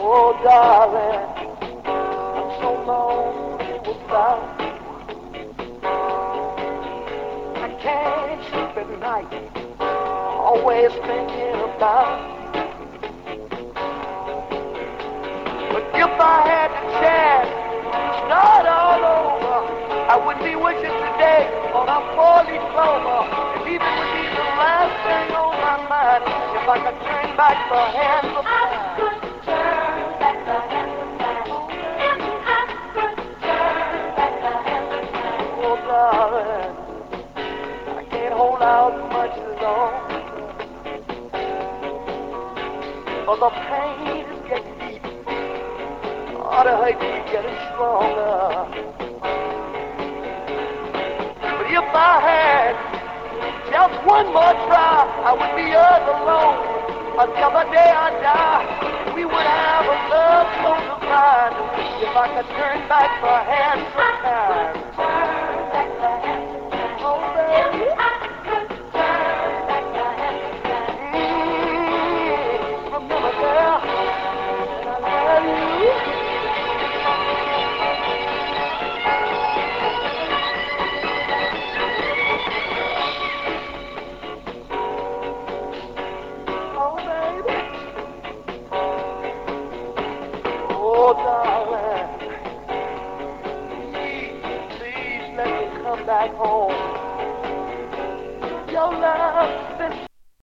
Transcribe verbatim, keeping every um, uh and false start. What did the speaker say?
Oh, darling, I'm so lonely without. I can't sleep at night, always thinking about. But if I had the chance to start all over, I wouldn't be wishing today on a four-leaf clover. And even would be the last thing on my mind if I could turn back the hands of time. I could turn back the hands of time. If I could turn back the hands of time. Oh, darling, I can't hold out much longer. For the pain is getting deep. Oh, the hurt is getting stronger. But if I had just one more try, I would be yours alone until the day I die. We would have a love so divine if I could turn back the hands of time.